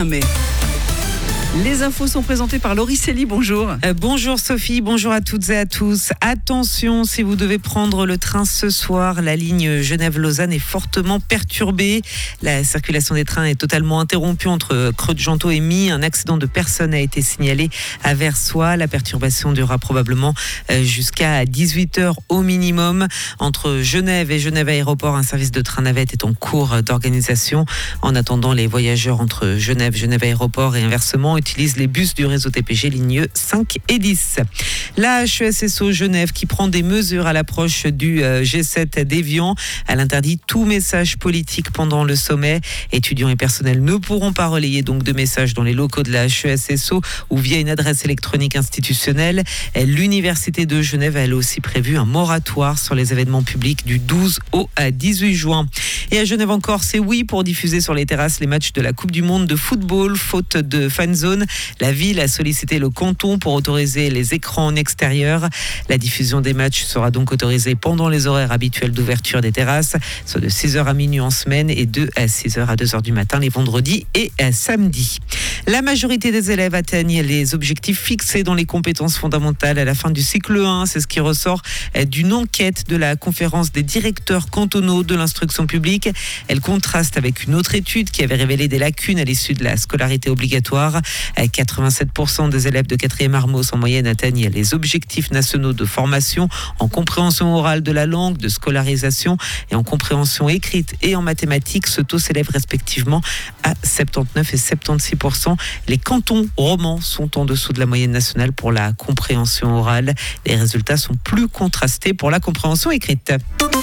Mais les infos sont présentées par Laurie Célie, bonjour. Bonjour Sophie, bonjour à toutes et à tous. Attention, si vous devez prendre le train ce soir, la ligne Genève-Lausanne est fortement perturbée. La circulation des trains est totalement interrompue entre Creux-de-Gentot et My. Un accident de personne a été signalé à Versoix. La perturbation durera probablement jusqu'à 18h au minimum. Entre Genève et Genève Aéroport, un service de train navette est en cours d'organisation. En attendant, les voyageurs entre Genève Aéroport et inversement utilisent les bus du réseau TPG lignes 5 et 10. La HESSO Genève qui prend des mesures à l'approche du G7 d'Évian. Elle interdit tout message politique pendant le sommet. Étudiants et personnels ne pourront pas relayer donc de messages dans les locaux de la HESSO ou via une adresse électronique institutionnelle. L'Université de Genève a elle aussi prévu un moratoire sur les événements publics du 12 au 18 juin. Et à Genève encore, c'est oui pour diffuser sur les terrasses les matchs de la Coupe du Monde de football, faute de fan zone. La ville a sollicité le canton pour autoriser les écrans en extérieur. La diffusion des matchs sera donc autorisée pendant les horaires habituels d'ouverture des terrasses, soit de 6h à minuit en semaine et de 6h à 2h du matin les vendredis et samedis. La majorité des élèves atteignent les objectifs fixés dans les compétences fondamentales à la fin du cycle 1. C'est ce qui ressort d'une enquête de la conférence des directeurs cantonaux de l'instruction publique. Elle contraste avec une autre étude qui avait révélé des lacunes à l'issue de la scolarité obligatoire. 87% des élèves de 4e Armos en moyenne atteignent les objectifs nationaux de formation en compréhension orale de la langue, de scolarisation et en compréhension écrite et en mathématiques. Ce taux s'élève respectivement à 79 et 76%. Les cantons romans sont en dessous de la moyenne nationale pour la compréhension orale. Les résultats sont plus contrastés pour la compréhension écrite.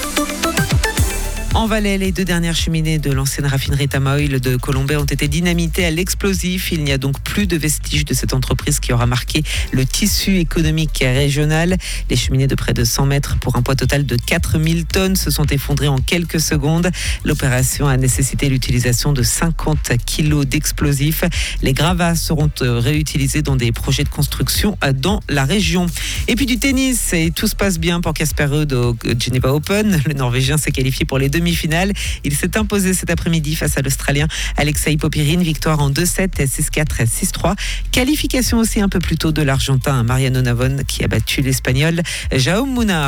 En Valais, les 2 dernières cheminées de l'ancienne raffinerie Tamoil de Colombey ont été dynamitées à l'explosif. Il n'y a donc plus de vestiges de cette entreprise qui aura marqué le tissu économique régional. Les cheminées de près de 100 mètres pour un poids total de 4000 tonnes se sont effondrées en quelques secondes. L'opération a nécessité l'utilisation de 50 kilos d'explosifs. Les gravats seront réutilisés dans des projets de construction dans la région. Et puis du tennis, et tout se passe bien pour Casper Ruud au Geneva Open. Le Norvégien s'est qualifié pour les demi-finales. Il s'est imposé cet après-midi face à l'Australien Alexei Popyrin. Victoire en 2-7, 6-4, 6-3. Qualification aussi un peu plus tôt de l'Argentin Mariano Navon qui a battu l'Espagnol Jaume Munar.